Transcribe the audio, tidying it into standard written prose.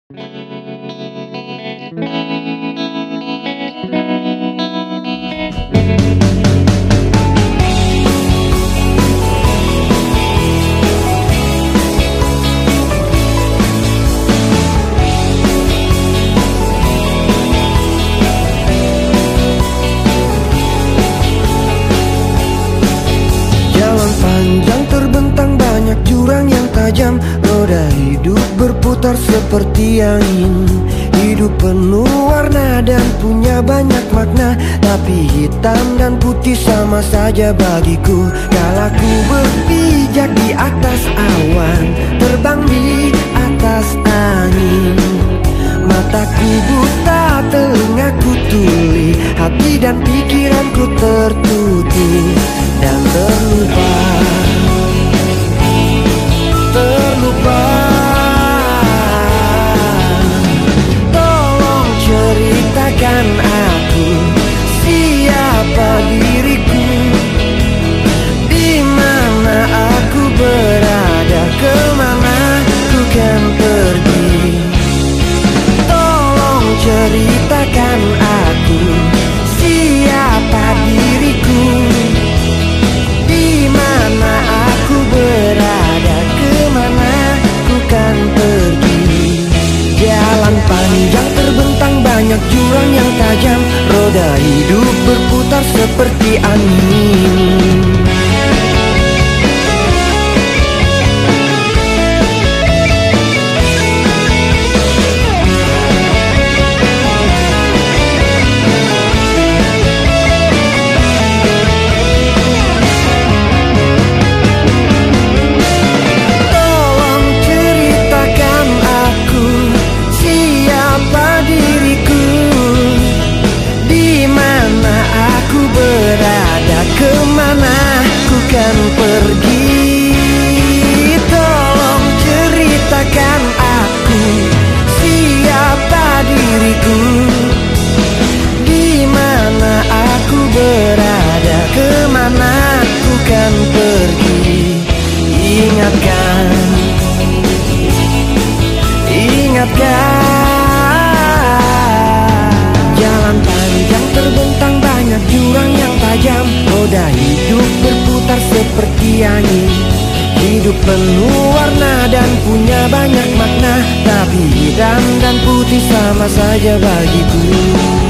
Jalan panjang terbentang banyak jurang yang tajam. Roda hidup berputar seperti angin. Hidup penuh warna dan punya banyak makna, tapi hitam dan putih sama saja bagiku. Kala ku berpijak di atas awan, terbang di atas angin. Mataku buta, telingaku tuli, hati dan pikiranku tertutup dan terlupa. Tolong ceritakan aku, siapa diriku, di mana aku berada, kemana ku kan pergi. Tolong ceritakan aku, siapa diriku, di mana aku berada, kemana ku kan pergi. Jalan panjang terbentang banyak jurang yang tajam. Roda hidup berputar seperti angin. Kan pergi. Tolong ceritakan aku, siapa diriku, di mana aku berada, kemana ku kan pergi. Ingatkan, jalan panjang terbentang banyak jurang yang tajam. Roda hidup berputar seperti angin. Hidup penuh warna dan punya banyak makna, tapi hitam dan putih sama saja bagiku.